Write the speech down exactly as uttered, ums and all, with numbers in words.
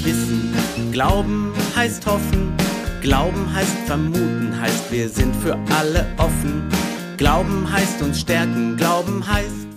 heißt wissen, Glauben heißt hoffen, Glauben heißt vermuten, heißt wir sind für alle offen. Glauben heißt uns stärken, Glauben heißt